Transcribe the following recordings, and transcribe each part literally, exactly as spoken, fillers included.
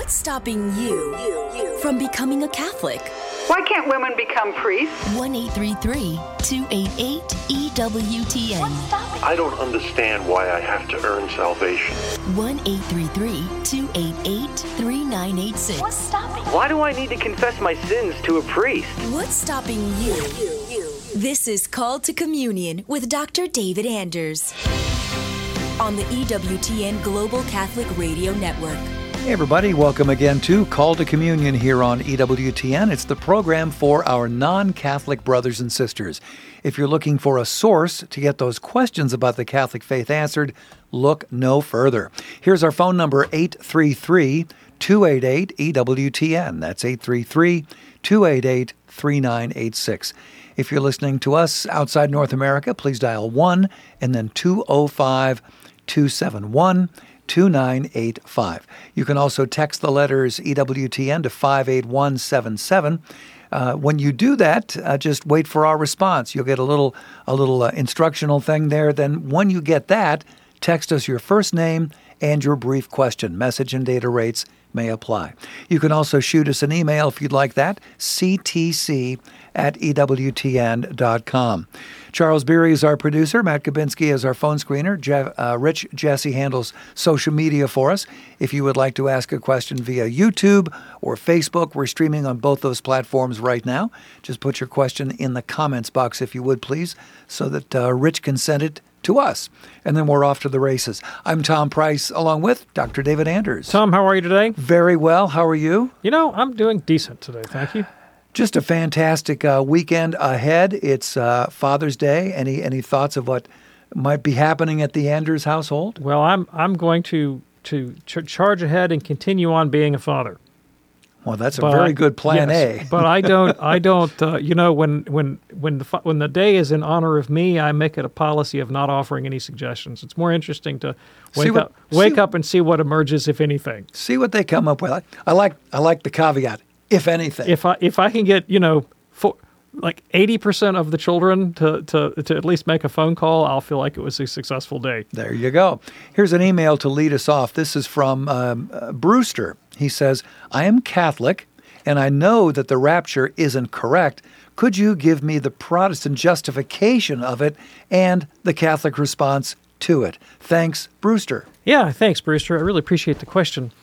What's stopping you from becoming a Catholic? Why can't women become priests? one eight three three, two eight eight, E W T N. I don't understand why I have to earn salvation. one eight three three, two eight eight, three nine eight six. What's stopping? Why do I need to confess my sins to a priest? What's stopping you? This is Called to Communion with Doctor David Anders on the E W T N Global Catholic Radio Network. Hey everybody, welcome again to Call to Communion here on E W T N. It's the program for our non-Catholic brothers and sisters. If you're looking for a source to get those questions about the Catholic faith answered, look no further. Here's our phone number, eight three three, two eight eight, E W T N. That's eight three three, two eight eight, three nine eight six. If you're listening to us outside North America, please dial one and then two oh five, two seven one, two nine eight five. You can also text the letters E W T N to five eight one seven seven. Uh, when you do that, uh, just wait for our response. You'll get a little a little uh, instructional thing there. Then when you get that, text us your first name and your brief question. Message and data rates may apply. You can also shoot us an email if you'd like that, c t c at e w t n dot com. Charles Beery is our producer. Matt Kabinski is our phone screener. Jeff, uh, Rich Jesse handles social media for us. If you would like to ask a question via YouTube or Facebook, we're streaming on both those platforms right now. Just put your question in the comments box, if you would, please, so that uh, Rich can send it to us. And then we're off to the races. I'm Tom Price, along with Doctor David Anders. Tom, how are you today? Very well. How are you? You know, I'm doing decent today, thank you. Just a fantastic uh, weekend ahead. It's uh, Father's Day. Any any thoughts of what might be happening at the Anders household? Well, I'm I'm going to to ch- charge ahead and continue on being a father. Well, that's a but, very good plan yes, A. But I don't I don't uh, you know when when when the when the day is in honor of me, I make it a policy of not offering any suggestions. It's more interesting to wake what, up wake see, up and see what emerges, if anything. See what they come up with. I, I like I like the caveat. If anything, if I if I can get you know for, like eighty percent of the children to, to to at least make a phone call, I'll feel like it was a successful day. There you go. Here's an email to lead us off. This is from um, uh, Brewster. He says, "I am Catholic, and I know that the rapture isn't correct. Could you give me the Protestant justification of it and the Catholic response to it? Thanks, Brewster." Yeah, thanks, Brewster. I really appreciate the question.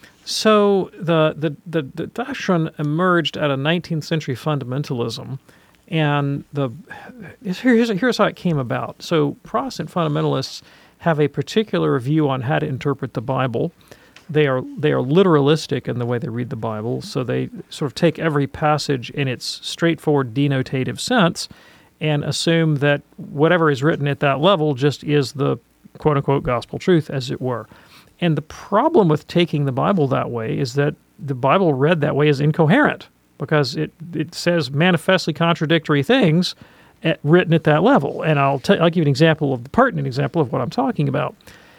So the, the, the, the doctrine emerged out of nineteenth century fundamentalism, and the here's, here's how it came about. So Protestant fundamentalists have a particular view on how to interpret the Bible. They are they are literalistic in the way they read the Bible, so they sort of take every passage in its straightforward denotative sense and assume that whatever is written at that level just is the quote-unquote gospel truth, as it were. And the problem with taking the Bible that way is that the Bible read that way is incoherent because it, it says manifestly contradictory things at, written at that level. And I'll, t- I'll give you an example of the pertinent example of what I'm talking about.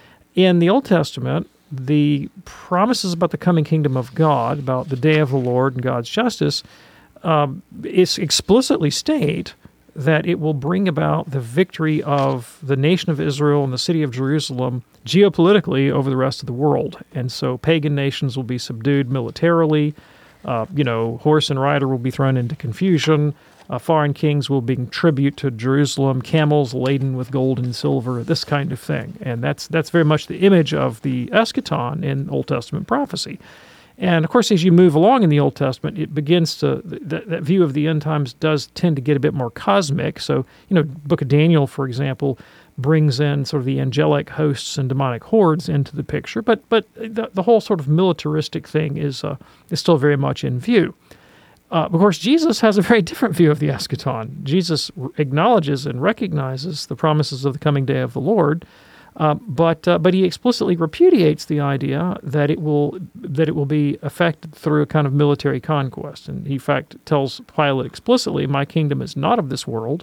In the Old Testament, the promises about the coming kingdom of God, about the day of the Lord and God's justice, um, is explicitly state that it will bring about the victory of the nation of Israel and the city of Jerusalem geopolitically over the rest of the world. And so pagan nations will be subdued militarily. Uh, you know, horse and rider will be thrown into confusion. Uh, foreign kings will bring tribute to Jerusalem, camels laden with gold and silver, this kind of thing. And that's that's very much the image of the eschaton in Old Testament prophecy. And, of course, as you move along in the Old Testament, it begins to, that, that view of the end times does tend to get a bit more cosmic. So, you know, Book of Daniel, for example, brings in sort of the angelic hosts and demonic hordes into the picture. But but the, the whole sort of militaristic thing is uh, is still very much in view. Uh, of course, Jesus has a very different view of the eschaton. Jesus acknowledges and recognizes the promises of the coming day of the Lord, Uh, but uh, but he explicitly repudiates the idea that it will that it will be effected through a kind of military conquest, and he, in fact, tells Pilate explicitly, "My kingdom is not of this world."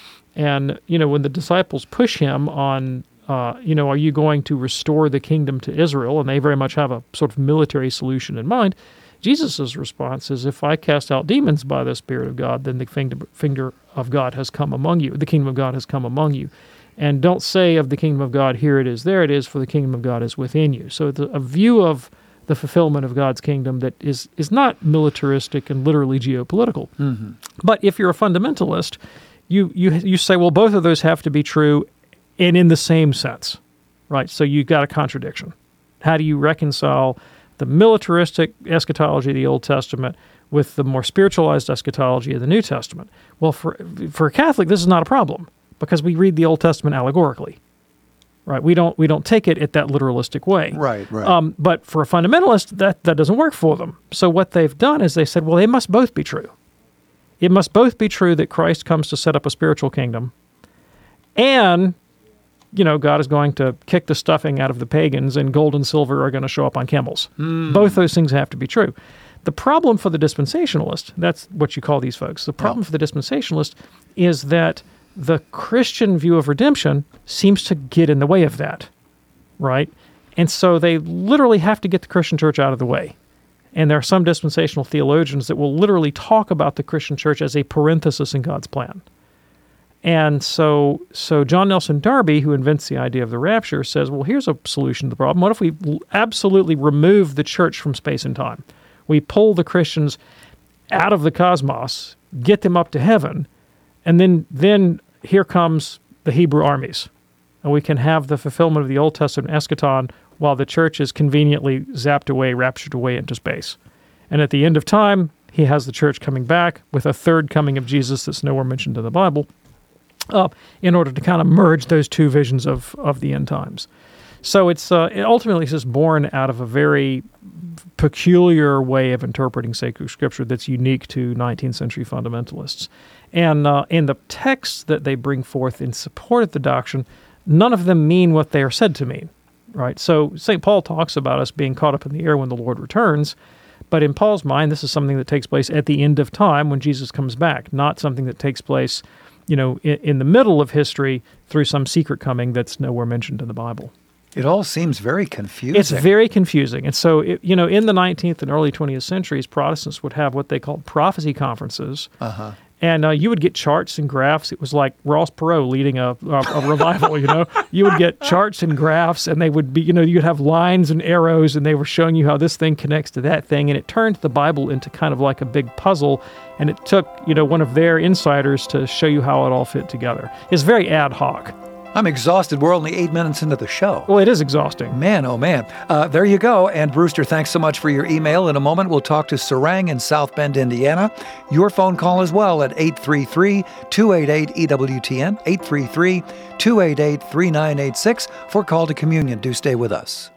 And you know, when the disciples push him on, uh, you know, are you going to restore the kingdom to Israel? And they very much have a sort of military solution in mind. Jesus' response is, "If I cast out demons by the Spirit of God, then the finger of God has come among you. The kingdom of God has come among you. And don't say of the kingdom of God, here it is, there it is, for the kingdom of God is within you." So the, a view of the fulfillment of God's kingdom that is, is not militaristic and literally geopolitical. Mm-hmm. But if you're a fundamentalist, you, you you say, well, both of those have to be true and in the same sense, right? So you've got a contradiction. How do you reconcile the militaristic eschatology of the Old Testament with the more spiritualized eschatology of the New Testament? Well, for for a Catholic, this is not a problem because we read the Old Testament allegorically. Right, we don't we don't take it at that literalistic way. Right, right. Um, but for a fundamentalist, that, that doesn't work for them. So what they've done is they said, well, they must both be true. It must both be true that Christ comes to set up a spiritual kingdom, and you know God is going to kick the stuffing out of the pagans, and gold and silver are going to show up on camels. Mm. Both those things have to be true. The problem for the dispensationalist, that's what you call these folks. The problem oh. for the dispensationalist is that the Christian view of redemption seems to get in the way of that, right? And so they literally have to get the Christian church out of the way. And there are some dispensational theologians that will literally talk about the Christian church as a parenthesis in God's plan. And so so John Nelson Darby, who invents the idea of the rapture, says, well, here's a solution to the problem. What if we absolutely remove the church from space and time? We pull the Christians out of the cosmos, get them up to heaven, and then then here comes the Hebrew armies, and we can have the fulfillment of the Old Testament eschaton while the church is conveniently zapped away, raptured away into space. And at the end of time, he has the church coming back with a third coming of Jesus that's nowhere mentioned in the Bible, uh, in order to kind of merge those two visions of, of the end times. So it's uh, it ultimately it's just born out of a very peculiar way of interpreting sacred scripture that's unique to nineteenth century fundamentalists. And uh, in the texts that they bring forth in support of the doctrine, none of them mean what they are said to mean, right? So Saint Paul talks about us being caught up in the air when the Lord returns, but in Paul's mind, this is something that takes place at the end of time when Jesus comes back, not something that takes place, you know, in, in the middle of history through some secret coming that's nowhere mentioned in the Bible. It all seems very confusing. It's very confusing. And so, it, you know, in the nineteenth and early twentieth centuries, Protestants would have what they called prophecy conferences. Uh-huh. And uh, you would get charts and graphs. It was like Ross Perot leading a, a, a revival, you know. You would get charts and graphs, and they would be, you know, you'd have lines and arrows, and they were showing you how this thing connects to that thing. And it turned the Bible into kind of like a big puzzle. And it took, you know, one of their insiders to show you how it all fit together. It's very ad hoc. I'm exhausted. We're only eight minutes into the show. Well, it is exhausting. Man, oh man. Uh, there you go. And Brewster, thanks so much for your email. In a moment, we'll talk to Sarang in South Bend, Indiana. Your phone call as well at eight three three, two eight eight, E W T N, eight three three, two eight eight, three nine eight six for Call to Communion. Do stay with us.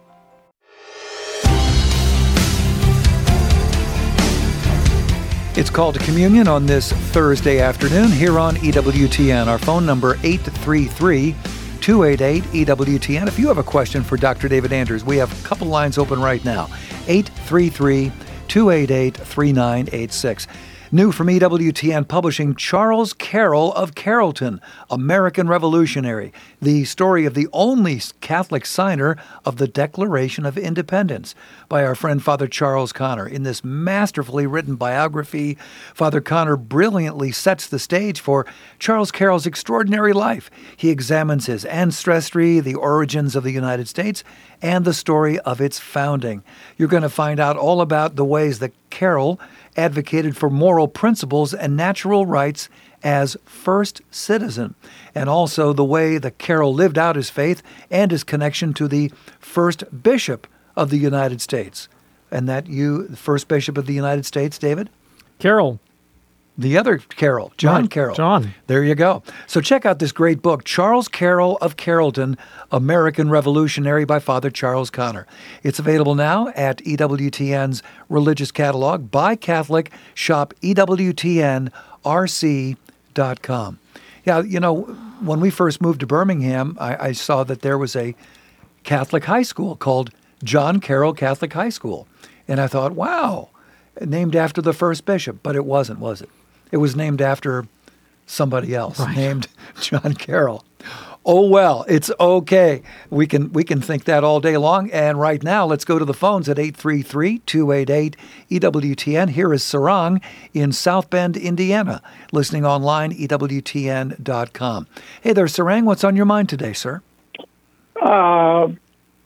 It's Call to Communion on this Thursday afternoon here on E W T N. Our phone number, eight three three, two eight eight, E W T N. If you have a question for Doctor David Anders, we have a couple lines open right now. eight three three, two eight eight, three nine eight six. New from E W T N Publishing, Charles Carroll of Carrollton, American Revolutionary, the story of the only Catholic signer of the Declaration of Independence, by our friend Father Charles Connor. In this masterfully written biography, Father Connor brilliantly sets the stage for Charles Carroll's extraordinary life. He examines his ancestry, the origins of the United States, and the story of its founding. You're going to find out all about the ways that Carroll advocated for moral principles and natural rights as first citizen, and also the way that Carroll lived out his faith and his connection to the first bishop of the United States. And that you, the first bishop of the United States, David? Carroll. The other Carroll, John Right, Carroll. John. There you go. So check out this great book, Charles Carroll of Carrollton, American Revolutionary, by Father Charles Connor. It's available now at E W T N's Religious Catalog. Buy Catholic, shop E W T N R C dot com. Yeah, you know, when we first moved to Birmingham, I, I saw that there was a Catholic high school called John Carroll Catholic High School. And I thought, wow, named after the first bishop. But it wasn't, was it? It was named after somebody else, right. Named John Carroll. Oh, well, it's okay. We can we can think that all day long. And right now, let's go to the phones at eight three three, two eight eight, E W T N. Here is Sarang in South Bend, Indiana, listening online, E W T N dot com. Hey there, Sarang. What's on your mind today, sir? Uh,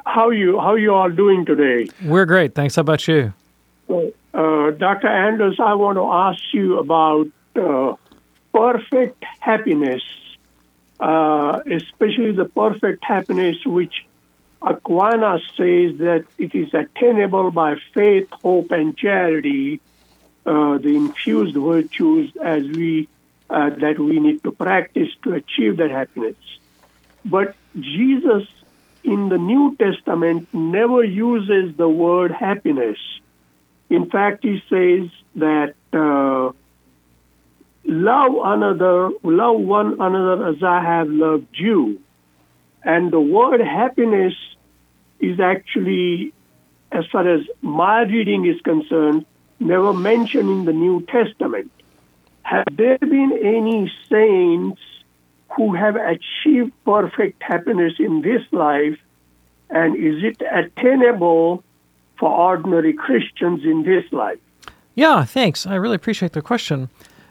how you how you all doing today? We're great. Thanks. How about you? Uh, Doctor Anders, I want to ask you about uh, perfect happiness, uh, especially the perfect happiness which Aquinas says that it is attainable by faith, hope, and charity, uh, the infused virtues as we uh, that we need to practice to achieve that happiness. But Jesus in the New Testament never uses the word happiness. In fact, he says that uh, love another, love one another as I have loved you. And the word happiness is actually, as far as my reading is concerned, never mentioned in the New Testament. Have there been any saints who have achieved perfect happiness in this life, and is it attainable for ordinary Christians in this life? Yeah, thanks. I really appreciate the question.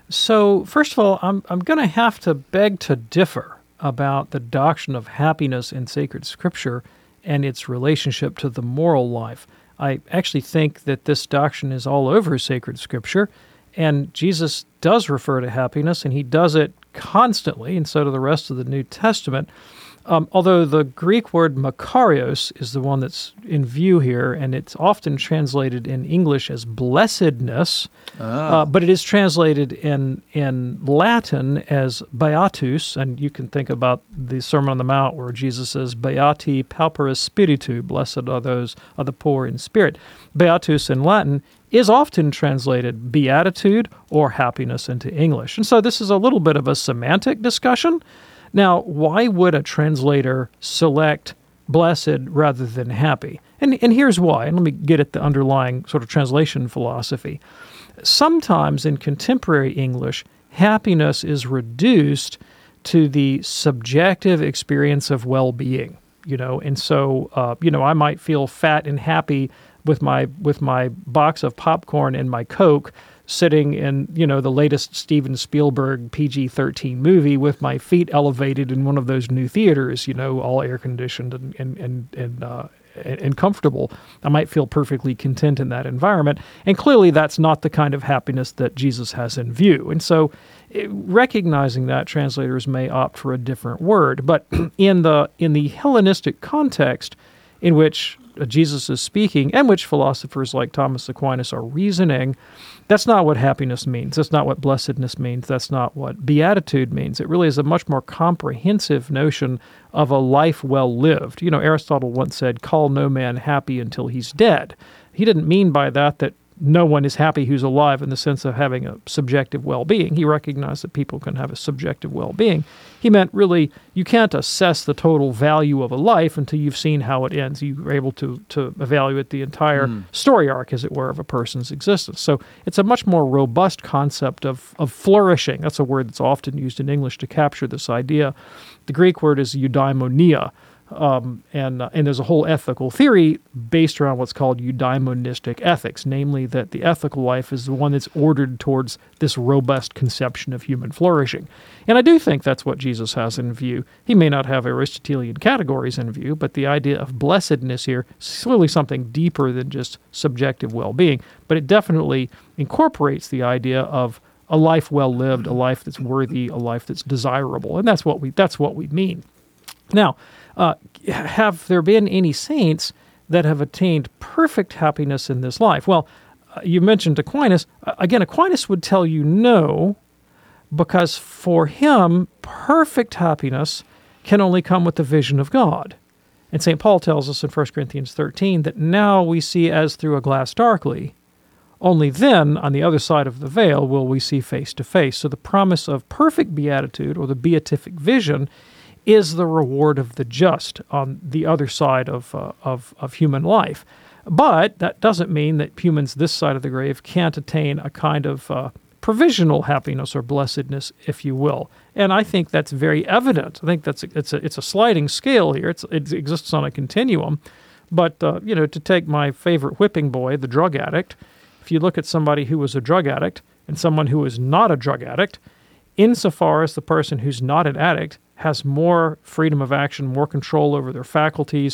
So, first of all, I'm I'm going to have to beg to differ about the doctrine of happiness in sacred Scripture and its relationship to the moral life. I actually think that this doctrine is all over sacred Scripture, and Jesus does refer to happiness, and he does it constantly, and so do the rest of the New Testament. Um, although the Greek word makarios is the one that's in view here, and it's often translated in English as blessedness, ah. uh, but it is translated in in Latin as beatus, and you can think about the Sermon on the Mount where Jesus says, "Beati pauperis spiritu," blessed are those are the poor in spirit. Beatus in Latin is often translated beatitude or happiness into English. And so this is a little bit of a semantic discussion. Now, why would a translator select blessed rather than happy? And and here's why, and let me get at the underlying sort of translation philosophy. Sometimes in contemporary English, happiness is reduced to the subjective experience of well-being, you know, and so, uh, you know, I might feel fat and happy with my with my box of popcorn and my Coke, sitting in, you know, the latest Steven Spielberg P G thirteen movie with my feet elevated in one of those new theaters, you know, all air conditioned and and and and, uh, and comfortable. I might feel perfectly content in that environment, and clearly that's not the kind of happiness that Jesus has in view. And so, it, recognizing that, translators may opt for a different word. But in the in the Hellenistic context, in which Jesus is speaking, and which philosophers like Thomas Aquinas are reasoning, that's not what happiness means. That's not what blessedness means. That's not what beatitude means. It really is a much more comprehensive notion of a life well lived. You know, Aristotle once said, "Call no man happy until he's dead." He didn't mean by that that no one is happy who's alive in the sense of having a subjective well-being. He recognized that people can have a subjective well-being. He meant really you can't assess the total value of a life until you've seen how it ends. You're able to to evaluate the entire mm. story arc, as it were, of a person's existence. So it's a much more robust concept of, of flourishing. That's a word that's often used in English to capture this idea. The Greek word is eudaimonia. Um, and uh, and there's a whole ethical theory based around what's called eudaimonistic ethics, namely that the ethical life is the one that's ordered towards this robust conception of human flourishing. And I do think that's what Jesus has in view. He may not have Aristotelian categories in view, but the idea of blessedness here is clearly something deeper than just subjective well-being. But it definitely incorporates the idea of a life well lived, a life that's worthy, a life that's desirable, and that's what we that's what we mean. Now, uh, have there been any saints that have attained perfect happiness in this life? Well, uh, you mentioned Aquinas. Uh, again, Aquinas would tell you no, because for him, perfect happiness can only come with the vision of God. And Saint Paul tells us in First Corinthians thirteen that now we see as through a glass darkly. Only then, on the other side of the veil, will we see face to face. So the promise of perfect beatitude, or the beatific vision, is the reward of the just on the other side of, uh, of of human life. But that doesn't mean that humans this side of the grave can't attain a kind of uh, provisional happiness or blessedness, if you will. And I think that's very evident. I think that's a, it's a it's a sliding scale here. It's, it exists on a continuum. But uh, you know, to take my favorite whipping boy, the drug addict, if you look at somebody who was a drug addict and someone who is not a drug addict, insofar as the person who's not an addict has more freedom of action, more control over their faculties,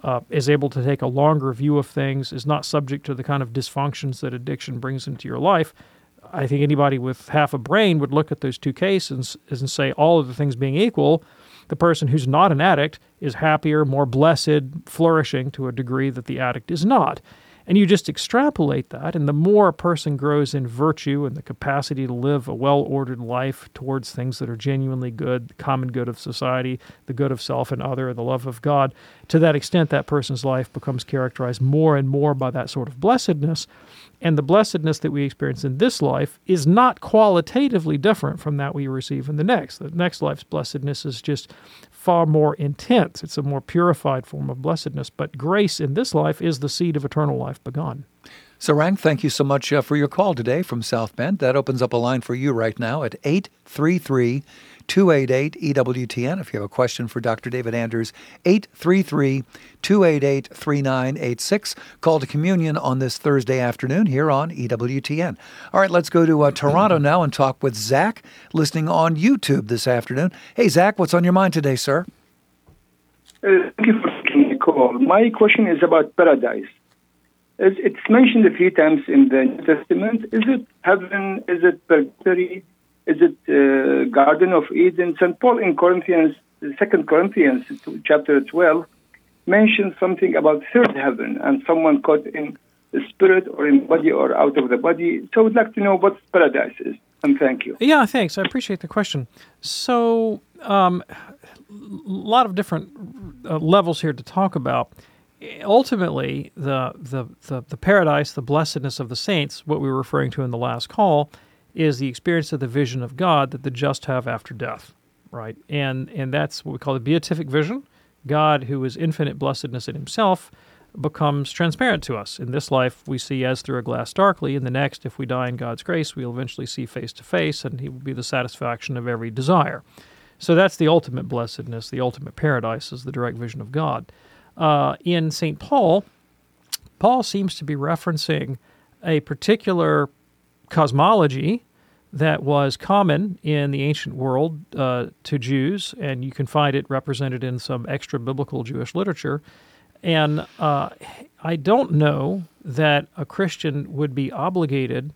uh, is able to take a longer view of things, is not subject to the kind of dysfunctions that addiction brings into your life, I think anybody with half a brain would look at those two cases and say, all of the things being equal, the person who's not an addict is happier, more blessed, flourishing to a degree that the addict is not. And you just extrapolate that, and the more a person grows in virtue and the capacity to live a well-ordered life towards things that are genuinely good, the common good of society, the good of self and other, and the love of God, to that extent that person's life becomes characterized more and more by that sort of blessedness. And the blessedness that we experience in this life is not qualitatively different from that we receive in the next. The next life's blessedness is just far more intense. It's a more purified form of blessedness. But grace in this life is the seed of eternal life begun. Sarang, thank you so much uh, for your call today from South Bend. That opens up a line for you right now at eight three three, two eight eight, E W T N. If you have a question for Doctor David Anders, eight three three, two eight eight, three nine eight six. Call to communion on this Thursday afternoon here on E W T N. All right, let's go to uh, Toronto now and talk with Zach, listening on YouTube this afternoon. Hey, Zach, what's on your mind today, sir? Uh, thank you for taking the call. My question is about paradise. It's mentioned a few times in the New Testament. Is it heaven? Is it purgatory? Is it uh, Garden of Eden? Saint Paul in Corinthians, Second Corinthians, chapter twelve, mentions something about third heaven and someone caught in the spirit or in body or out of the body. So I would like to know what paradise is. And thank you. Yeah, thanks. I appreciate the question. So um, a lot of different uh, levels here to talk about. Ultimately, the, the the the paradise, the blessedness of the saints, what we were referring to in the last call, is the experience of the vision of God that the just have after death, right? And and that's what we call the beatific vision. God, who is infinite blessedness in himself, becomes transparent to us. In this life, we see as through a glass darkly. In the next, if we die in God's grace, we'll eventually see face to face, and he will be the satisfaction of every desire. So that's the ultimate blessedness, the ultimate paradise, is the direct vision of God. Uh, in Saint Paul, Paul seems to be referencing a particular cosmology that was common in the ancient world uh, to Jews, and you can find it represented in some extra-biblical Jewish literature. And uh, I don't know that a Christian would be obligated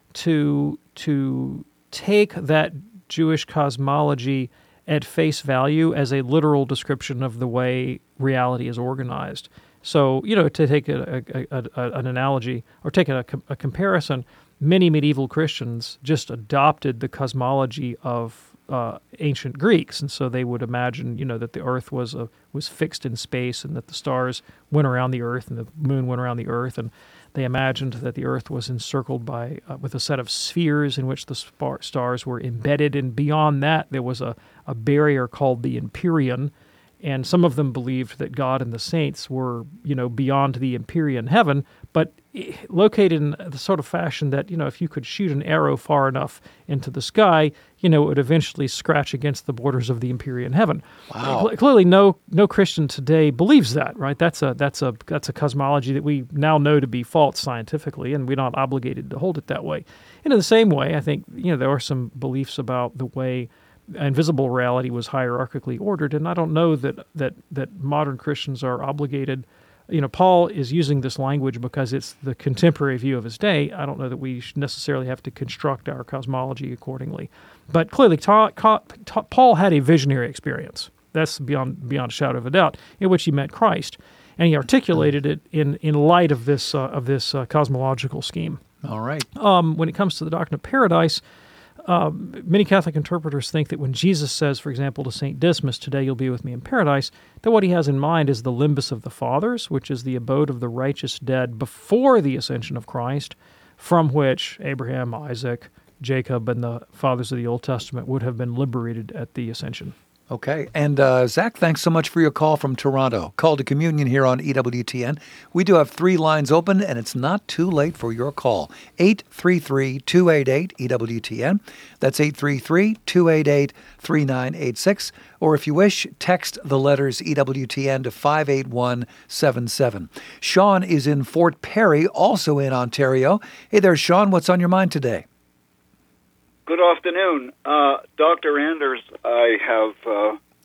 to to take that Jewish cosmology at face value as a literal description of the way reality is organized. So, you know, to take a, a, a, a, an analogy or take a, a comparison, many medieval Christians just adopted the cosmology of uh, ancient Greeks, and so they would imagine, you know, that the Earth was a, was fixed in space, and that the stars went around the Earth, and the moon went around the Earth, and they imagined that the Earth was encircled by uh, with a set of spheres in which the spar- stars were embedded, and beyond that there was a, a barrier called the Empyrean. And some of them believed that God and the saints were, you know, beyond the Empyrean heaven, but located in the sort of fashion that, you know, if you could shoot an arrow far enough into the sky, you know, it would eventually scratch against the borders of the Empyrean heaven. Wow. Clearly, no no Christian today believes that, right? That's a that's a that's a cosmology that we now know to be false scientifically, and we're not obligated to hold it that way. And in the same way, I think, you know, there are some beliefs about the way invisible reality was hierarchically ordered, and I don't know that that that modern Christians are obligated. You know, Paul is using this language because it's the contemporary view of his day. I don't know that we necessarily have to construct our cosmology accordingly. But clearly, ta- ta- ta- Paul had a visionary experience. That's beyond beyond a shadow of a doubt, in which he met Christ, and he articulated it in, in light of this uh, of this uh, cosmological scheme. All right. Um, when it comes to the doctrine of paradise, Uh, many Catholic interpreters think that when Jesus says, for example, to Saint Dismas, "Today you'll be with me in paradise," that what he has in mind is the limbus of the fathers, which is the abode of the righteous dead before the ascension of Christ, from which Abraham, Isaac, Jacob, and the fathers of the Old Testament would have been liberated at the ascension. Okay. And uh, Zach, thanks so much for your call from Toronto. Call to communion here on E W T N. We do have three lines open, and it's not too late for your call. eight three three, two eight eight, E W T N. That's eight three three, two eight eight, three nine eight six. Or if you wish, text the letters E W T N to five eight one seven seven. Sean is in Fort Perry, also in Ontario. Hey there, Sean. What's on your mind today? Good afternoon. Uh, Doctor Anders, I have uh,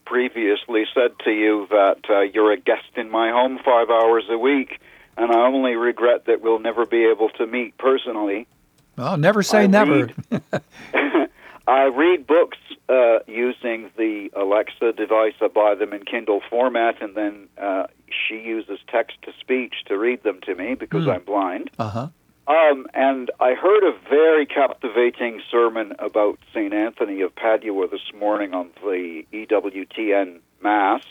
previously said to you that uh, you're a guest in my home five hours a week, and I only regret that we'll never be able to meet personally. Well, never say I never. Read, I read books uh, using the Alexa device. I buy them in Kindle format, and then uh, she uses text-to-speech to read them to me because mm. I'm blind. Uh-huh. Um, and I heard a very captivating sermon about Saint Anthony of Padua this morning on the E W T N Mass,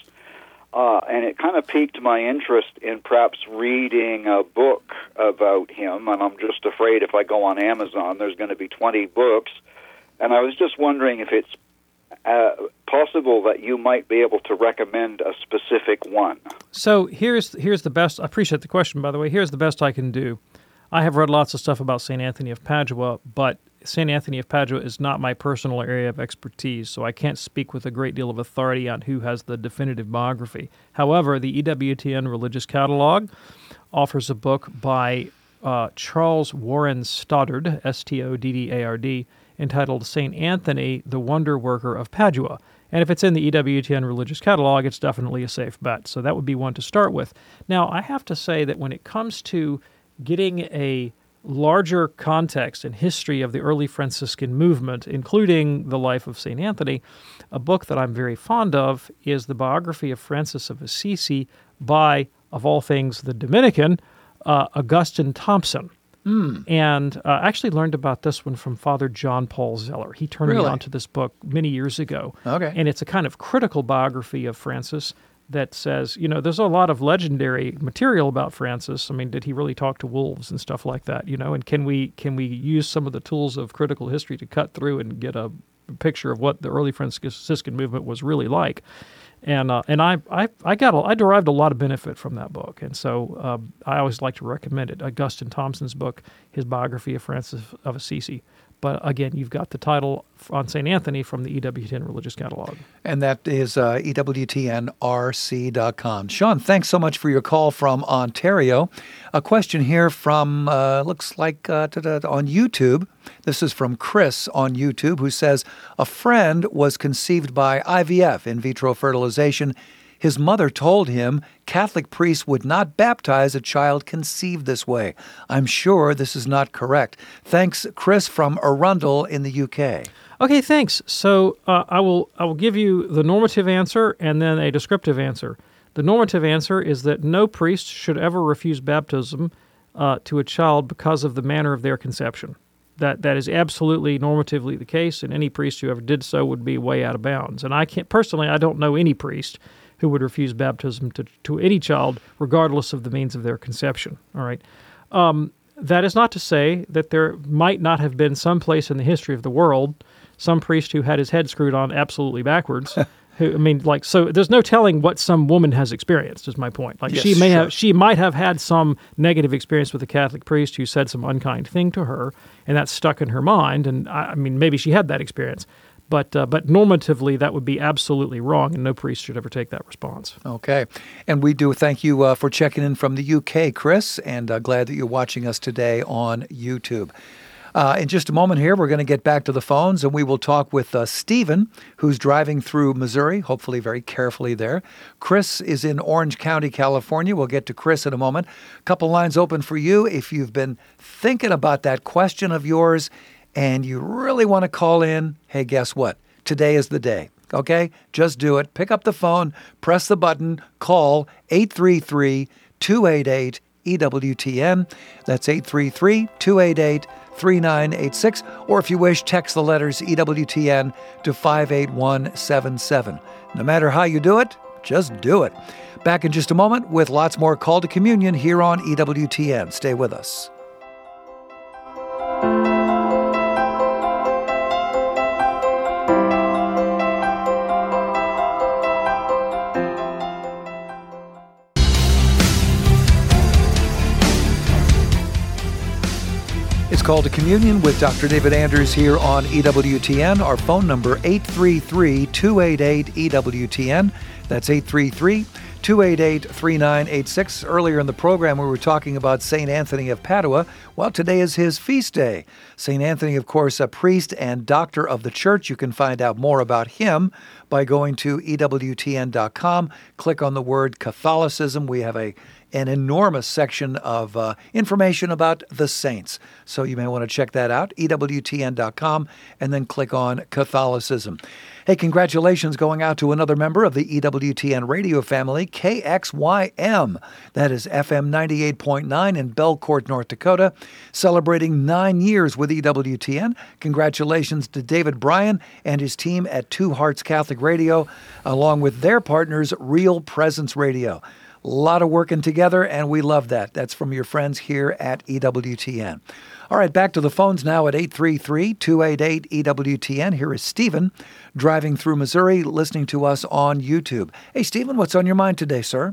uh, and it kind of piqued my interest in perhaps reading a book about him, and I'm just afraid if I go on Amazon, there's going to be twenty books, and I was just wondering if it's uh, possible that you might be able to recommend a specific one. So here's here's the best, I appreciate the question, by the way, here's the best I can do. I have read lots of stuff about Saint Anthony of Padua, but Saint Anthony of Padua is not my personal area of expertise, so I can't speak with a great deal of authority on who has the definitive biography. However, the E W T N Religious Catalog offers a book by uh, Charles Warren Stoddard, S T O D D A R D, entitled Saint Anthony, the Wonder Worker of Padua. And if it's in the E W T N Religious Catalog, it's definitely a safe bet. So that would be one to start with. Now, I have to say that when it comes to getting a larger context and history of the early Franciscan movement, including the life of Saint Anthony, a book that I'm very fond of is the biography of Francis of Assisi by, of all things, the Dominican, uh, Augustine Thompson. Mm. And uh, I actually learned about this one from Father John Paul Zeller. He turned really? me on to this book many years ago. Okay. And it's a kind of critical biography of Francis that says, you know, there's a lot of legendary material about Francis. I mean, did he really talk to wolves and stuff like that, you know? And can we can we use some of the tools of critical history to cut through and get a picture of what the early Franciscan movement was really like? And uh, and I I I got a, I derived a lot of benefit from that book, and so uh, I always like to recommend it. Augustine Thompson's book, his biography of Francis of Assisi. But again, you've got the title on Saint Anthony from the E W T N Religious Catalog. And that is uh, E W T N R C dot com. Sean, thanks so much for your call from Ontario. A question here from, uh, looks like uh, on YouTube. This is from Chris on YouTube, who says, a friend was conceived by I V F, in vitro fertilization. His mother told him Catholic priests would not baptize a child conceived this way. I'm sure this is not correct. Thanks, Chris from Arundel in the U K. Okay, thanks. So uh, I will I will give you the normative answer and then a descriptive answer. The normative answer is that no priest should ever refuse baptism uh, to a child because of the manner of their conception. That that is absolutely normatively the case, and any priest who ever did so would be way out of bounds. And I can't personally, I don't know any priest who would refuse baptism to, to any child, regardless of the means of their conception. All right. Um, that is not to say that there might not have been some place in the history of the world some priest who had his head screwed on absolutely backwards. who, I mean, like, so there's no telling what some woman has experienced, is my point. Like, yes, she may sure. have, she might have had some negative experience with a Catholic priest who said some unkind thing to her, and that stuck in her mind. And I, I mean, maybe she had that experience. But uh, but normatively, that would be absolutely wrong, and no priest should ever take that response. Okay. And we do thank you uh, for checking in from the U K, Chris, and uh, glad that you're watching us today on YouTube. Uh, in just a moment here, we're going to get back to the phones, and we will talk with uh, Stephen, who's driving through Missouri, hopefully very carefully there. Chris is in Orange County, California. We'll get to Chris in a moment. A couple lines open for you if you've been thinking about that question of yours and you really want to call in. Hey, guess what? Today is the day. Okay? Just do it. Pick up the phone, press the button, call eight three three, two eight eight, E W T N. That's eight three three, two eight eight, three nine eight six. Or if you wish, text the letters E W T N to five eight one seven seven. No matter how you do it, just do it. Back in just a moment with lots more Call to Communion here on E W T N. Stay with us. It's Call to Communion with Doctor David Anders here on E W T N. Our phone number, eight three three, two eight eight, E W T N. That's eight three three, two eight eight, three nine eight six. Earlier in the program, we were talking about Saint Anthony of Padua. Well, today is his feast day. Saint Anthony, of course, a priest and doctor of the church. You can find out more about him by going to E W T N dot com. Click on the word Catholicism. We have a an enormous section of uh, information about the saints. So you may want to check that out, E W T N dot com, and then click on Catholicism. Hey, congratulations going out to another member of the E W T N radio family, K X Y M. That is F M ninety-eight point nine in Belcourt, North Dakota, celebrating nine years with E W T N. Congratulations to David Bryan and his team at Two Hearts Catholic Radio, along with their partners, Real Presence Radio. A lot of working together, and we love that. That's from your friends here at E W T N. All right, back to the phones now at eight three three, two eight eight, E W T N. Here is Stephen driving through Missouri, listening to us on YouTube. Hey, Stephen, what's on your mind today, sir?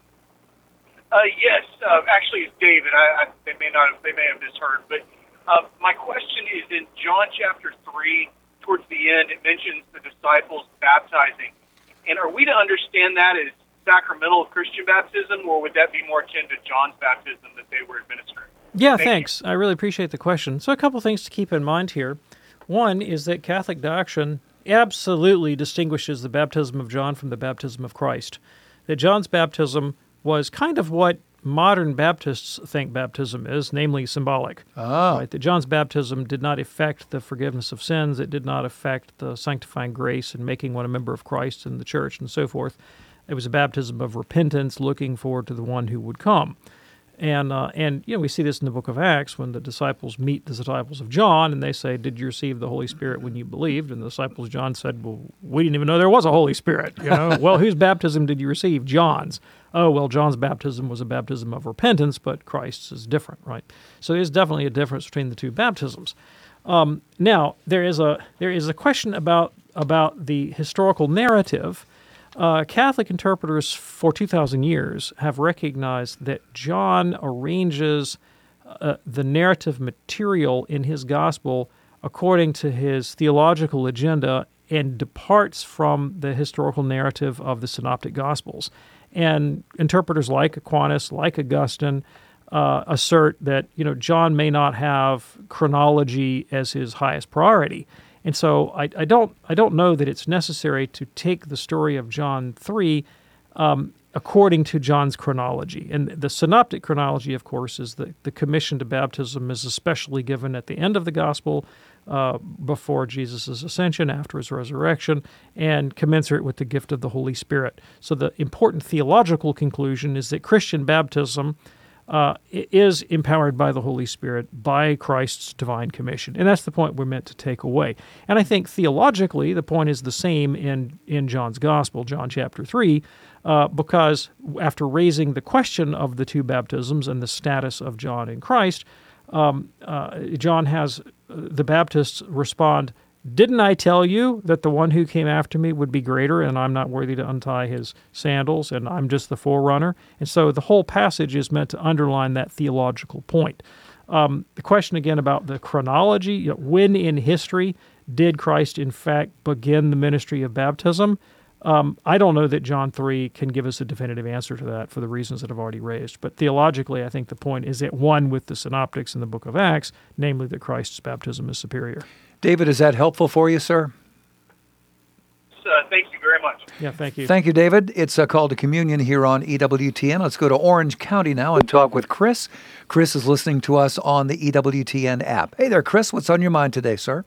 Uh, yes, uh, actually, it's David. I, I, they may not have, they may have misheard, but uh, my question is in John chapter three, towards the end, it mentions the disciples baptizing. And are we to understand that as sacramental Christian baptism, or would that be more akin to John's baptism that they were administering? Yeah, Thank thanks. you. I really appreciate the question. So a couple things to keep in mind here. One is that Catholic doctrine absolutely distinguishes the baptism of John from the baptism of Christ. That John's baptism was kind of what modern Baptists think baptism is, namely symbolic. Oh. Right? That John's baptism did not affect the forgiveness of sins. It did not affect the sanctifying grace and making one a member of Christ and the church and so forth. It was a baptism of repentance, looking forward to the one who would come. And, uh, and you know, we see this in the book of Acts when the disciples meet the disciples of John, and they say, did you receive the Holy Spirit when you believed? And the disciples of John said, well, we didn't even know there was a Holy Spirit. You know, well, whose baptism did you receive? John's. Oh, well, John's baptism was a baptism of repentance, but Christ's is different, right? So there's definitely a difference between the two baptisms. Um, now, there is a there is a question about about the historical narrative. Uh, Catholic interpreters for two thousand years have recognized that John arranges uh, the narrative material in his gospel according to his theological agenda and departs from the historical narrative of the synoptic gospels. And interpreters like Aquinas, like Augustine, uh, assert that, you know, John may not have chronology as his highest priority. And so I, I don't I don't know that it's necessary to take the story of John three um, according to John's chronology. And the synoptic chronology, of course, is that the commission to baptism is especially given at the end of the gospel, uh, before Jesus' ascension, after his resurrection, and commensurate with the gift of the Holy Spirit. So the important theological conclusion is that Christian baptism Uh, is empowered by the Holy Spirit, by Christ's divine commission. And that's the point we're meant to take away. And I think theologically, the point is the same in, in John's Gospel, John chapter three, uh, because after raising the question of the two baptisms and the status of John in Christ, um, uh, John has uh, the Baptists respond, didn't I tell you that the one who came after me would be greater, and I'm not worthy to untie his sandals, and I'm just the forerunner? And so the whole passage is meant to underline that theological point. Um, the question again about the chronology, you know, when in history did Christ in fact begin the ministry of baptism? Um, I don't know that John three can give us a definitive answer to that for the reasons that I've already raised. But theologically, I think the point is at one with the synoptics in the book of Acts, namely that Christ's baptism is superior. David, is that helpful for you, sir? Uh, thank you very much. Yeah, thank you. Thank you, David. It's a call to communion here on E W T N. Let's go to Orange County now and talk with Chris. Chris is listening to us on the E W T N app. Hey there, Chris. What's on your mind today, sir?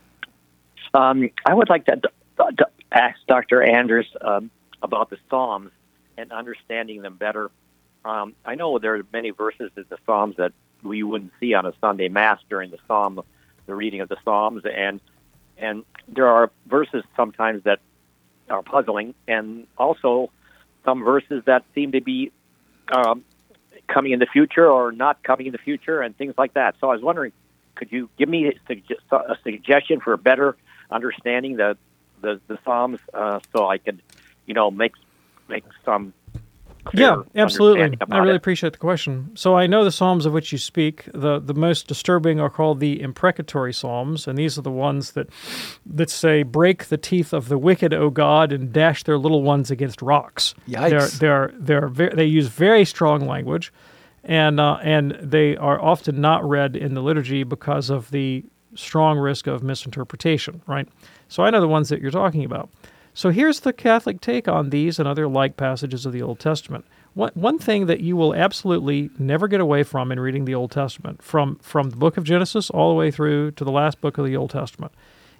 Um, I would like to, to, to ask Doctor Anders um, about the Psalms and understanding them better. Um, I know there are many verses in the Psalms that we wouldn't see on a Sunday Mass during the Psalm, the reading of the Psalms, and and there are verses sometimes that are puzzling, and also some verses that seem to be um, coming in the future or not coming in the future, and things like that. So I was wondering, could you give me a, suge- a suggestion for a better understanding the the, the Psalms, uh, so I could, you know, make make some. Yeah, absolutely. I really it. appreciate the question. So I know the Psalms of which you speak. The the most disturbing are called the imprecatory Psalms, and these are the ones that that say, break the teeth of the wicked, O God, and dash their little ones against rocks. Yikes. They're, they're, they're very, they use very strong language, and uh, and they are often not read in the liturgy because of the strong risk of misinterpretation, right? So I know the ones that you're talking about. So here's the Catholic take on these and other like passages of the Old Testament. One, one thing that you will absolutely never get away from in reading the Old Testament, from, from the book of Genesis all the way through to the last book of the Old Testament,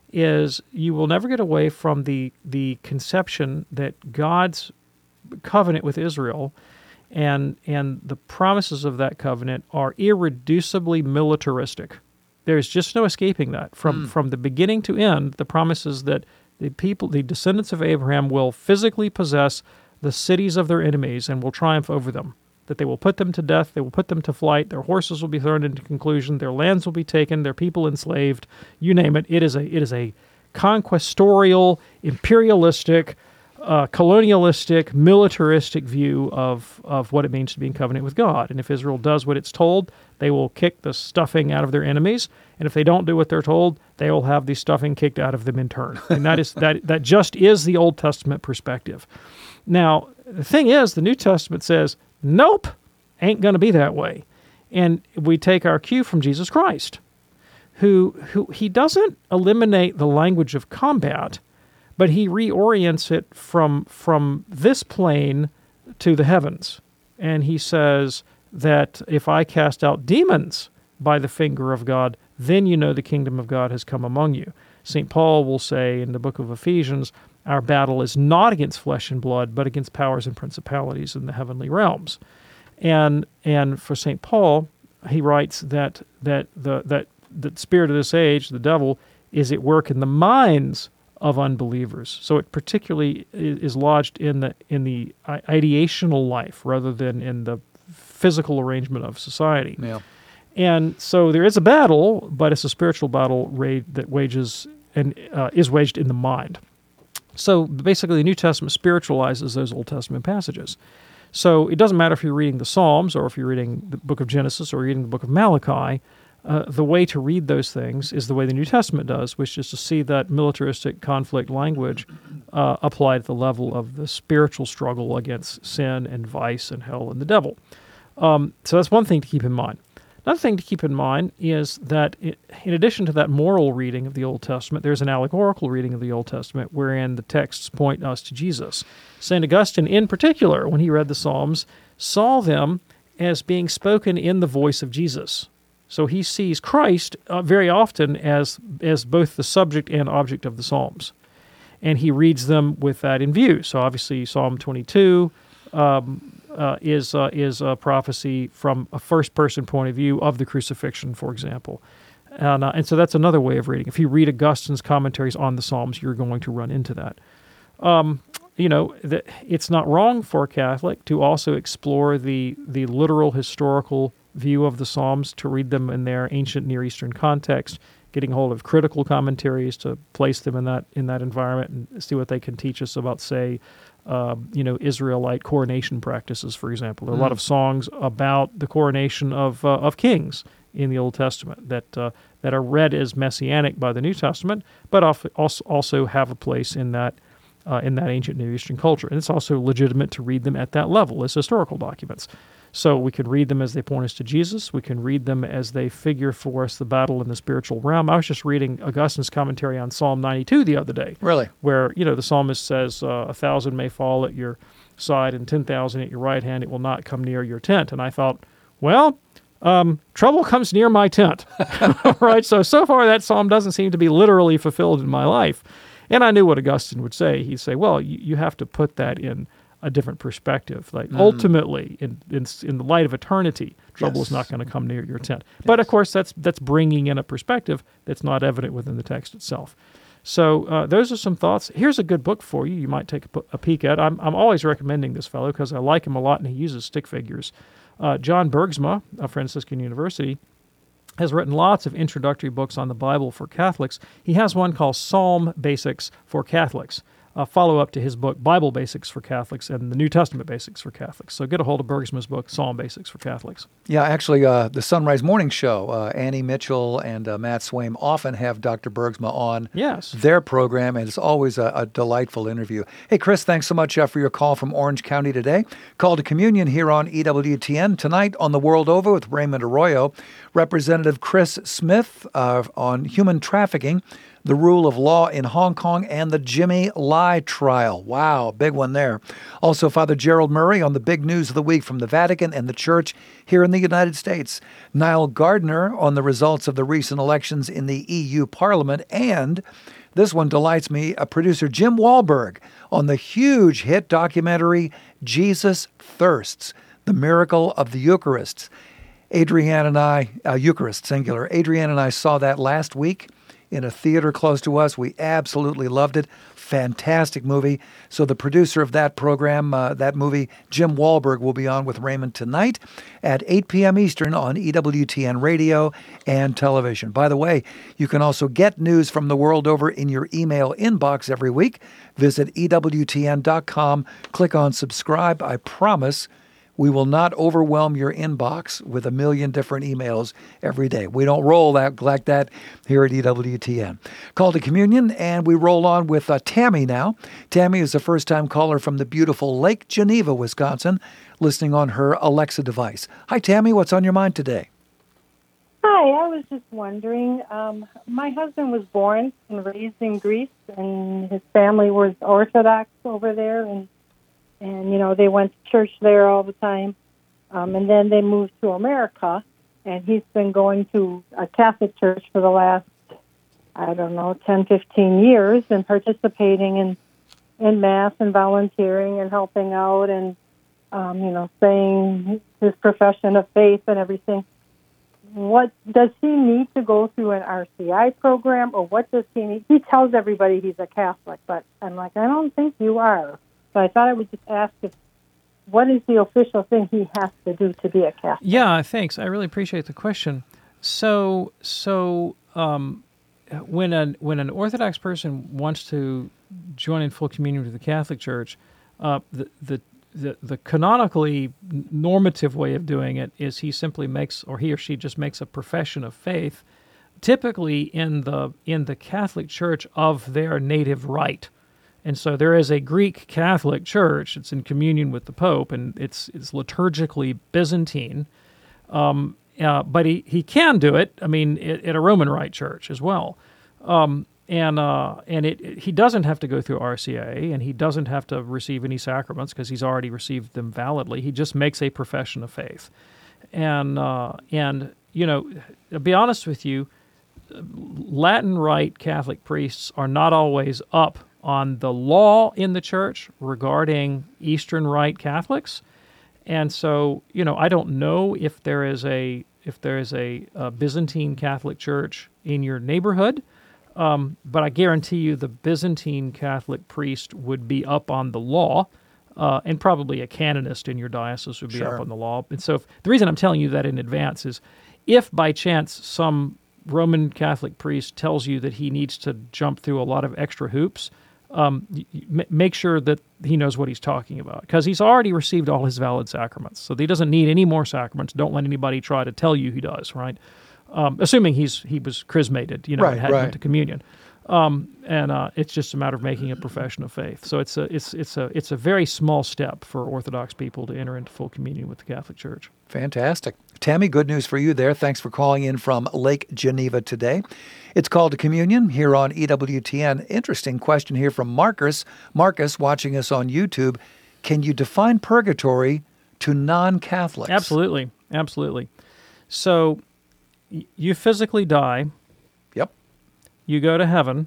is you will never get away from the the conception that God's covenant with Israel and and the promises of that covenant are irreducibly militaristic. There's just no escaping that. From mm. from the beginning to end, the promises that the people, the descendants of Abraham, will physically possess the cities of their enemies and will triumph over them, that they will put them to death, they will put them to flight, their horses will be thrown into conclusion, their lands will be taken, their people enslaved, you name it. It is a it is a conquestorial, imperialistic, uh, colonialistic, militaristic view of, of what it means to be in covenant with God. And if Israel does what it's told, they will kick the stuffing out of their enemies. And if they don't do what they're told, they will have the stuffing kicked out of them in turn. And that is that that just is the Old Testament perspective. Now, the thing is, the New Testament says, nope, ain't going to be that way. And we take our cue from Jesus Christ, who who he doesn't eliminate the language of combat, but he reorients it from from this plane to the heavens. And he says that if I cast out demons by the finger of God, then you know the kingdom of God has come among you. Saint Paul will say in the book of Ephesians, our battle is not against flesh and blood, but against powers and principalities in the heavenly realms. And and for Saint Paul, he writes that that the that the spirit of this age, the devil, is at work in the minds of unbelievers. So it particularly is lodged in the in the ideational life rather than in the physical arrangement of society. Yeah. And so there is a battle, but it's a spiritual battle ra- that wages and uh, is waged in the mind. So basically, the New Testament spiritualizes those Old Testament passages. So it doesn't matter if you're reading the Psalms or if you're reading the book of Genesis or reading the book of Malachi. Uh, the way to read those things is the way the New Testament does, which is to see that militaristic conflict language uh, applied at the level of the spiritual struggle against sin and vice and hell and the devil. Um, so that's one thing to keep in mind. Another thing to keep in mind is that it, in addition to that moral reading of the Old Testament, there's an allegorical reading of the Old Testament wherein the texts point us to Jesus. Saint Augustine, in particular, when he read the Psalms, saw them as being spoken in the voice of Jesus. So he sees Christ uh, very often as as both the subject and object of the Psalms. And he reads them with that in view. So obviously Psalm twenty-two um, uh, is uh, is a prophecy from a first-person point of view of the crucifixion, for example. And, uh, and so that's another way of reading. If you read Augustine's commentaries on the Psalms, you're going to run into that. Um, you know, the, it's not wrong for a Catholic to also explore the the literal historical view of the Psalms, to read them in their ancient Near Eastern context, getting hold of critical commentaries to place them in that in that environment and see what they can teach us about, say, uh, you know, Israelite coronation practices, for example. There are mm. a lot of songs about the coronation of uh, of kings in the Old Testament that uh, that are read as messianic by the New Testament, but also also have a place in that uh, in that ancient Near Eastern culture. And it's also legitimate to read them at that level as historical documents. So we can read them as they point us to Jesus. We can read them as they figure for us the battle in the spiritual realm. I was just reading Augustine's commentary on Psalm ninety-two the other day. Really? Where, you know, the psalmist says, uh, a thousand may fall at your side and ten thousand at your right hand. It will not come near your tent. And I thought, well, um, trouble comes near my tent. Right? So, so far that psalm doesn't seem to be literally fulfilled in my life. And I knew what Augustine would say. He'd say, well, you, you have to put that in a different perspective. Like mm. ultimately, in, in in the light of eternity, trouble yes. is not going to come near your tent. Yes. But of course, that's that's bringing in a perspective that's not evident within the text itself. So uh, those are some thoughts. Here's a good book for you. You might take a, a peek at. I'm I'm always recommending this fellow because I like him a lot, and he uses stick figures. Uh, John Bergsma of Franciscan University has written lots of introductory books on the Bible for Catholics. He has one called Psalm Basics for Catholics, a follow-up to his book, Bible Basics for Catholics, and the New Testament Basics for Catholics. So get a hold of Bergsma's book, Psalm Basics for Catholics. Yeah, actually, uh, the Sunrise Morning Show, uh, Annie Mitchell and uh, Matt Swaim often have Doctor Bergsma on yes. their program, and it's always a, a delightful interview. Hey, Chris, thanks so much uh, for your call from Orange County today. Call to Communion here on E W T N. Tonight on The World Over with Raymond Arroyo, Representative Chris Smith uh, on human trafficking. The Rule of Law in Hong Kong, and the Jimmy Lai trial. Wow, big one there. Also, Father Gerald Murray on the big news of the week from the Vatican and the Church here in the United States. Niall Gardner on the results of the recent elections in the E U Parliament. And this one delights me, a producer Jim Wahlberg on the huge hit documentary Jesus Thirsts, the Miracle of the Eucharist. Adrienne and I, uh, Eucharist singular, Adrienne and I saw that last week in a theater close to us. We absolutely loved it. Fantastic movie. So the producer of that program, uh, that movie, Jim Wahlberg, will be on with Raymond tonight at eight p.m. Eastern on E W T N radio and television. By the way, you can also get news from the world over in your email inbox every week. Visit E W T N dot com. Click on subscribe. I promise we will not overwhelm your inbox with a million different emails every day. We don't roll that like that here at E W T N. Call to Communion, and we roll on with uh, Tammy now. Tammy is a first-time caller from the beautiful Lake Geneva, Wisconsin, listening on her Alexa device. Hi, Tammy. What's on your mind today? Hi. I was just wondering, um, my husband was born and raised in Greece, and his family was Orthodox over there, and And, you know, they went to church there all the time. Um, and then they moved to America, and he's been going to a Catholic church for the last, I don't know, ten, fifteen years and participating in, in Mass and volunteering and helping out and, um, you know, saying his profession of faith and everything. What does he need to go through an R C I program, or what does he need? He tells everybody he's a Catholic, but I'm like, I don't think you are. So I thought I would just ask if what is the official thing he has to do to be a Catholic? Yeah, thanks. I really appreciate the question. So, so um, when an when an Orthodox person wants to join in full communion with the Catholic Church, uh, the, the the the canonically normative way of doing it is he simply makes, or he or she just makes a profession of faith, typically in the in the Catholic Church of their native rite. And so there is a Greek Catholic Church. It's in communion with the Pope, and it's it's liturgically Byzantine. Um, uh, but he, he can do it, I mean, at, at a Roman Rite church as well. Um, and uh, and it, it, he doesn't have to go through R C A, and he doesn't have to receive any sacraments because he's already received them validly. He just makes a profession of faith. And, uh, and you know, to be honest with you, Latin Rite Catholic priests are not always up on the law in the church regarding Eastern Rite Catholics. And so, you know, I don't know if there is a if there is a, a Byzantine Catholic church in your neighborhood, um, but I guarantee you the Byzantine Catholic priest would be up on the law, uh, and probably a canonist in your diocese would be Sure. up on the law. And so if, the reason I'm telling you that in advance is if by chance some Roman Catholic priest tells you that he needs to jump through a lot of extra hoops, Um, make sure that he knows what he's talking about, because he's already received all his valid sacraments. So he doesn't need any more sacraments. Don't let anybody try to tell you he does, right? Um, assuming he's he was chrismated, you know, Right, and had right. went to communion. Um, and uh, it's just a matter of making a profession of faith. So it's a it's it's a it's a very small step for Orthodox people to enter into full communion with the Catholic Church. Fantastic. Tammy, good news for you there. Thanks for calling in from Lake Geneva today. It's Called to Communion here on E W T N. Interesting question here from Marcus. Marcus, watching us on YouTube. Can you define purgatory to non-Catholics? Absolutely. Absolutely. So y- you physically die. Yep. You go to heaven.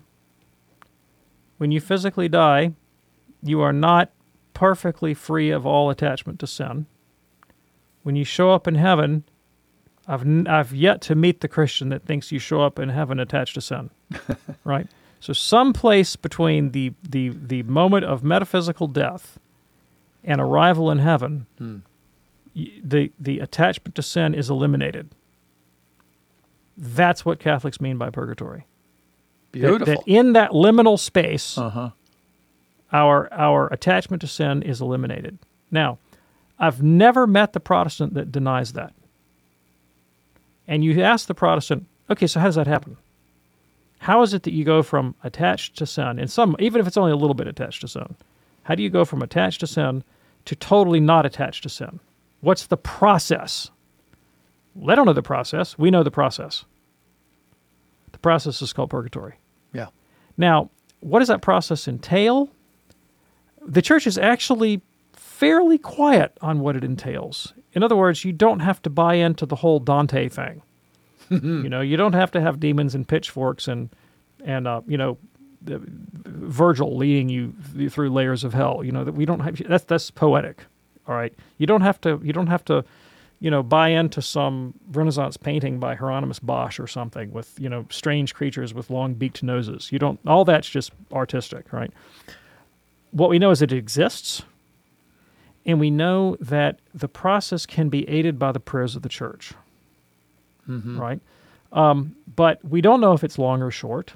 When you physically die, you are not perfectly free of all attachment to sin. When you show up in heaven, I've n- I've yet to meet the Christian that thinks you show up in heaven attached to sin, right? So someplace between the, the, the moment of metaphysical death and arrival in heaven, Hmm. y- the, the attachment to sin is eliminated. That's what Catholics mean by purgatory. Beautiful. That, that in that liminal space, Uh-huh. our our attachment to sin is eliminated. Now, I've never met the Protestant that denies that. And you ask the Protestant, okay, so how does that happen? How is it that you go from attached to sin, and some, even if it's only a little bit attached to sin, how do you go from attached to sin to totally not attached to sin? What's the process? They don't know the process. We know the process. The process is called purgatory. Yeah. Now, what does that process entail? The church is actually fairly quiet on what it entails. In other words, you don't have to buy into the whole Dante thing. You know, you don't have to have demons and pitchforks and, and uh, you know, Virgil leading you through layers of hell. You know, that we don't have, that's, that's poetic. All right. You don't have to, you don't have to, you know, buy into some Renaissance painting by Hieronymus Bosch or something with, you know, strange creatures with long beaked noses. You don't, all that's just artistic, right? What we know is it exists, and we know that the process can be aided by the prayers of the church, mm-hmm. right? Um, but we don't know if it's long or short.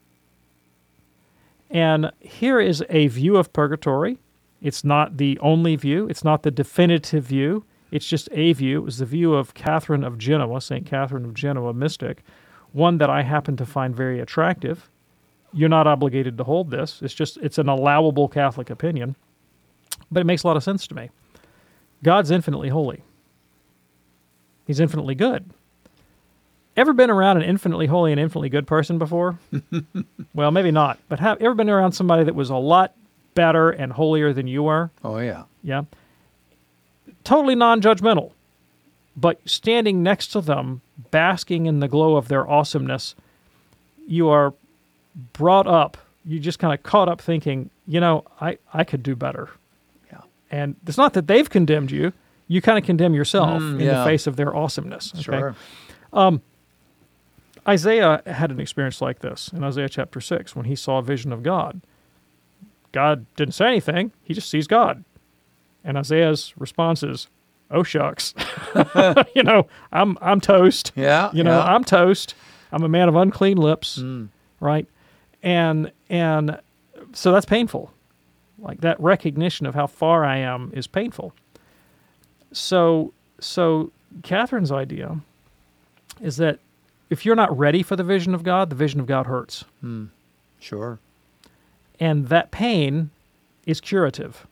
And here is a view of purgatory. It's not the only view. It's not the definitive view. It's just a view. It was the view of Catherine of Genoa, Saint Catherine of Genoa mystic, one that I happen to find very attractive. You're not obligated to hold this. It's just, it's an allowable Catholic opinion, but it makes a lot of sense to me. God's infinitely holy. He's infinitely good. Ever been around an infinitely holy and infinitely good person before? Well, maybe not, but have ever been around somebody that was a lot better and holier than you are? Oh, yeah. Yeah. Totally non-judgmental, but standing next to them, basking in the glow of their awesomeness, you are brought up, you just kind of caught up thinking, you know, I, I could do better. Yeah. And it's not that they've condemned you, you kind of condemn yourself Mm, in yeah. the face of their awesomeness. Okay? Sure. Um, Isaiah had an experience like this in Isaiah chapter six when he saw a vision of God. God didn't say anything, he just sees God. And Isaiah's response is, oh, shucks. you know, I'm I'm toast. Yeah. You know, yeah. I'm toast. I'm a man of unclean lips, Mm. right? And and so that's painful. Like that recognition of how far I am is painful. So so Catherine's idea is that if you're not ready for the vision of God, the vision of God hurts. Mm. Sure. And that pain is curative.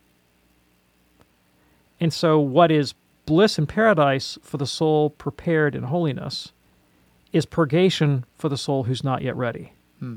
And so what is bliss and paradise for the soul prepared in holiness is purgation for the soul who's not yet ready. Hmm.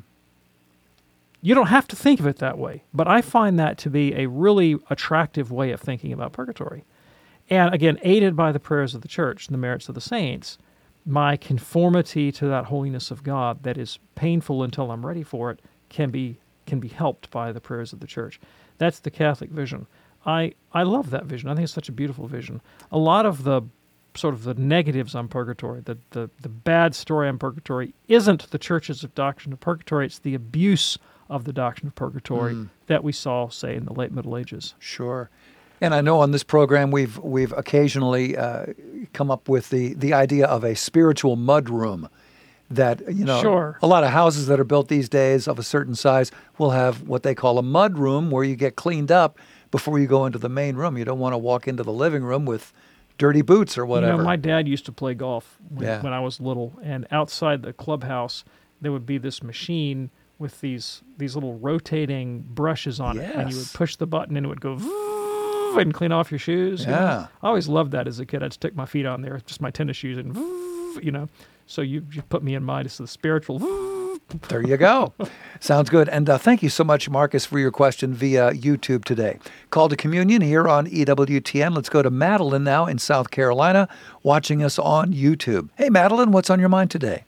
You don't have to think of it that way, but I find that to be a really attractive way of thinking about purgatory. And again, aided by the prayers of the church and the merits of the saints, my conformity to that holiness of God that is painful until I'm ready for it can be can be helped by the prayers of the church. That's the Catholic vision. I, I love that vision. I think it's such a beautiful vision. A lot of the sort of the negatives on purgatory, the, the, the bad story on purgatory, isn't the church's doctrine of purgatory. It's the abuse of the doctrine of purgatory Mm. that we saw, say, in the late Middle Ages. Sure. And I know on this program we've we've occasionally uh, come up with the, the idea of a spiritual mud room. That, you know, Sure. a lot of houses that are built these days of a certain size will have what they call a mud room where you get cleaned up before you go into the main room. You don't want to walk into the living room with dirty boots or whatever. You know, my dad used to play golf when, Yeah. when I was little, and outside the clubhouse there would be this machine with these these little rotating brushes on it, and you would Yes. push the button and it would go vroom and clean off your shoes. you know? Yeah. I always loved that as a kid. I'd stick my feet on there, just my tennis shoes, and vroom, you know. So you, you put me in mind as the spiritual. vroom. There you go. Sounds good. And uh, thank you so much, Marcus, for your question via YouTube today. Call to Communion here on E W T N. Let's go to Madeline now in South Carolina, watching us on YouTube. Hey, Madeline, what's on your mind today?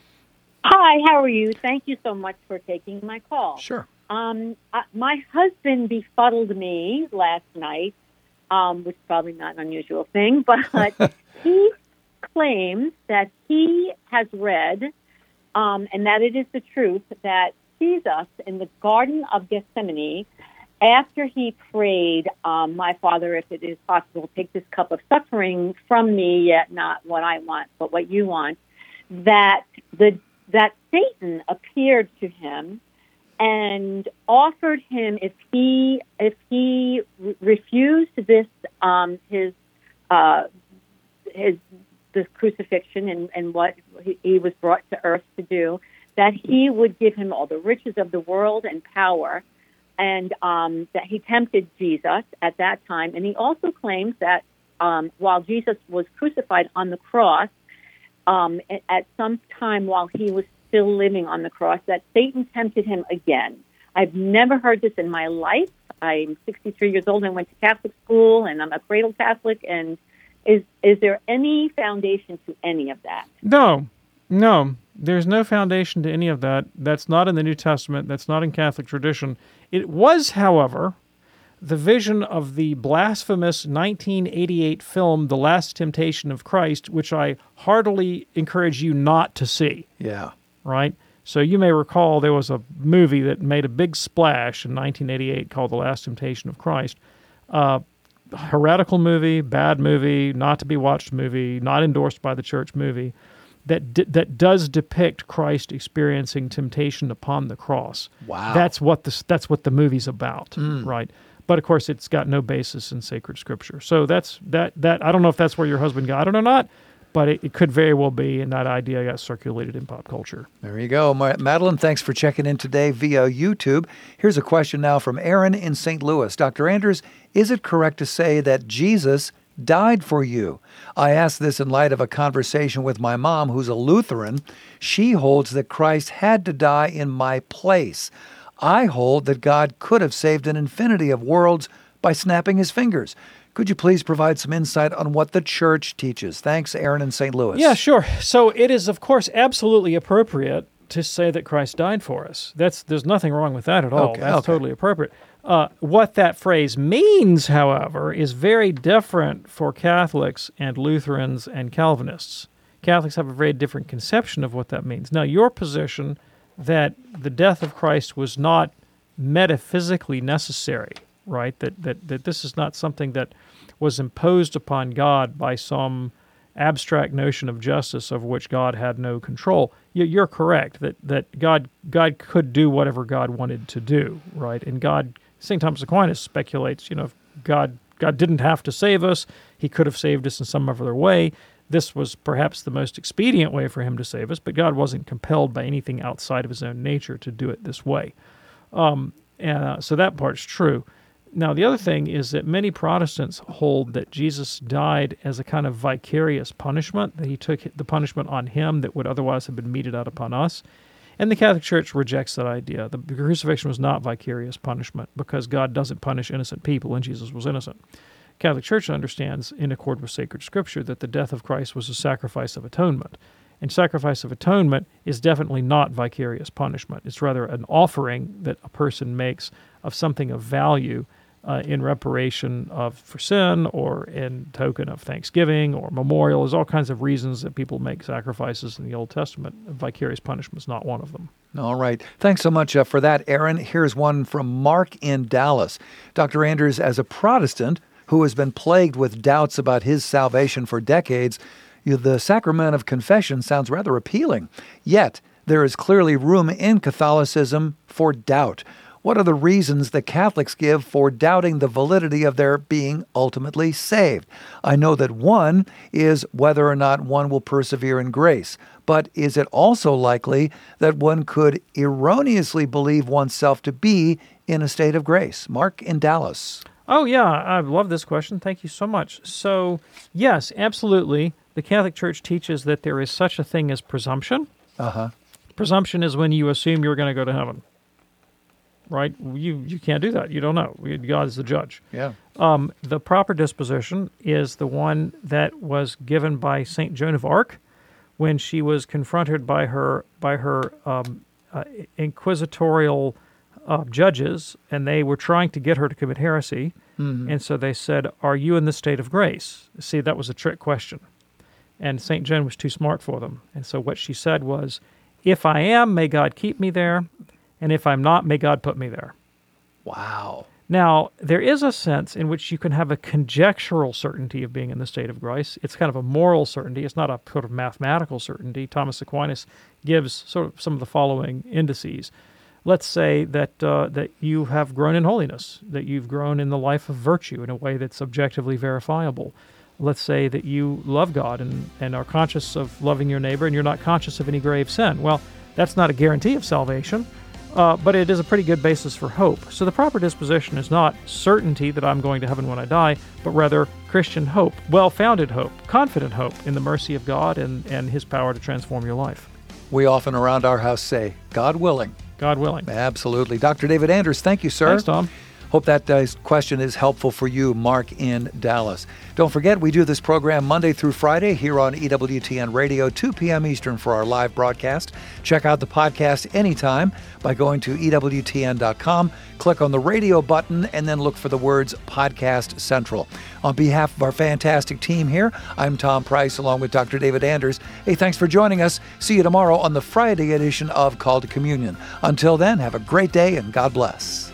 Hi, how are you? Thank you so much for taking my call. Sure. Um, uh, my husband befuddled me last night, um, which is probably not an unusual thing, but he claims that he has read, um, and that it is the truth, that Jesus in the Garden of Gethsemane, after he prayed, um, my Father, if it is possible, take this cup of suffering from me, yet not what I want, but what you want, that the that Satan appeared to him and offered him, if he if he re- refused this um, his uh, his this crucifixion and, and what he, he was brought to earth to do, that he would give him all the riches of the world and power, and um, that he tempted Jesus at that time. And he also claims that um, while Jesus was crucified on the cross, um, at, at some time while he was still living on the cross, that Satan tempted him again. I've never heard this in my life. I'm sixty-three years old and went to Catholic school, and I'm a cradle Catholic. And is is there any foundation to any of that? No, no. There's no foundation to any of that. That's not in the New Testament. That's not in Catholic tradition. It was, however, the vision of the blasphemous nineteen eighty-eight film, The Last Temptation of Christ, which I heartily encourage you not to see. Yeah. Right? So you may recall there was a movie that made a big splash in nineteen eighty-eight called The Last Temptation of Christ. Uh, heretical movie, bad movie, not to be watched movie, not endorsed by the church movie, that d- that does depict Christ experiencing temptation upon the cross. Wow. That's what the, that's what the movie's about, Mm. right? But of course, it's got no basis in sacred scripture. So that's that. That I don't know if that's where your husband got it or not, but it, it could very well be, and that idea got circulated in pop culture. There you go. Ma- Madeline, thanks for checking in today via YouTube. Here's a question now from Aaron in Saint Louis. Doctor Anders, is it correct to say that Jesus died for you? I ask this in light of a conversation with my mom, who's a Lutheran. She holds that Christ had to die in my place. I hold that God could have saved an infinity of worlds by snapping his fingers. Could you please provide some insight on what the church teaches? Thanks, Aaron in Saint Louis. Yeah, sure. So it is, of course, absolutely appropriate to say that Christ died for us. That's there's nothing wrong with that at all. Okay, That's okay. totally appropriate. Uh, what that phrase means, however, is very different for Catholics and Lutherans and Calvinists. Catholics have a very different conception of what that means. Now, your position that the death of Christ was not metaphysically necessary, right? That that that this is not something that was imposed upon God by some abstract notion of justice of which God had no control. You- You're correct that that God God could do whatever God wanted to do, right? And God, Saint Thomas Aquinas speculates, you know, if God God didn't have to save us, he could have saved us in some other way. This was perhaps the most expedient way for him to save us, but God wasn't compelled by anything outside of his own nature to do it this way. Um, and uh, so that part's true. Now, the other thing is that many Protestants hold that Jesus died as a kind of vicarious punishment, that he took the punishment on him that would otherwise have been meted out upon us. And the Catholic Church rejects that idea. The crucifixion was not vicarious punishment because God doesn't punish innocent people, and Jesus was innocent. Catholic Church understands, in accord with sacred scripture, that the death of Christ was a sacrifice of atonement. And sacrifice of atonement is definitely not vicarious punishment. It's rather an offering that a person makes of something of value uh, in reparation of for sin or in token of thanksgiving or memorial. There's all kinds of reasons that people make sacrifices in the Old Testament. Vicarious punishment is not one of them. All right. Thanks so much uh, for that, Aaron. Here's one from Mark in Dallas. Doctor Anders, as a Protestant who has been plagued with doubts about his salvation for decades, you, the sacrament of confession sounds rather appealing. Yet, there is clearly room in Catholicism for doubt. What are the reasons the Catholics give for doubting the validity of their being ultimately saved? I know that one is whether or not one will persevere in grace. But is it also likely that one could erroneously believe oneself to be in a state of grace? Mark in Dallas. Oh, yeah, I love this question. Thank you so much. So, yes, absolutely. The Catholic Church teaches that there is such a thing as presumption. Uh-huh. Presumption is when you assume you're going to go to heaven, right? You you can't do that. You don't know. God is the judge. Yeah. Um, the proper disposition is the one that was given by Saint Joan of Arc when she was confronted by her by her um, uh, inquisitorial uh, judges, and they were trying to get her to commit heresy. Mhm. And so they said, "Are you in the state of grace?" See, that was a trick question. And Saint Joan was too smart for them. And so what she said was, "If I am, may God keep me there. And if I'm not, may God put me there." Wow. Now, there is a sense in which you can have a conjectural certainty of being in the state of grace. It's kind of a moral certainty. It's not a sort of mathematical certainty. Thomas Aquinas gives sort of some of the following indices. Let's say that uh, that you have grown in holiness, that you've grown in the life of virtue in a way that's objectively verifiable. Let's say that you love God and, and are conscious of loving your neighbor and you're not conscious of any grave sin. Well, that's not a guarantee of salvation, uh, but it is a pretty good basis for hope. So the proper disposition is not certainty that I'm going to heaven when I die, but rather Christian hope, well-founded hope, confident hope in the mercy of God and, and his power to transform your life. We often around our house say, God willing. God willing. Absolutely. Doctor David Anders, thank you, sir. Thanks, Tom. Hope that uh, question is helpful for you, Mark in Dallas. Don't forget, we do this program Monday through Friday here on E W T N Radio, two p.m. Eastern for our live broadcast. Check out the podcast anytime by going to E W T N dot com, click on the radio button, and then look for the words Podcast Central. On behalf of our fantastic team here, I'm Tom Price along with Doctor David Anders. Hey, thanks for joining us. See you tomorrow on the Friday edition of Call to Communion. Until then, have a great day and God bless.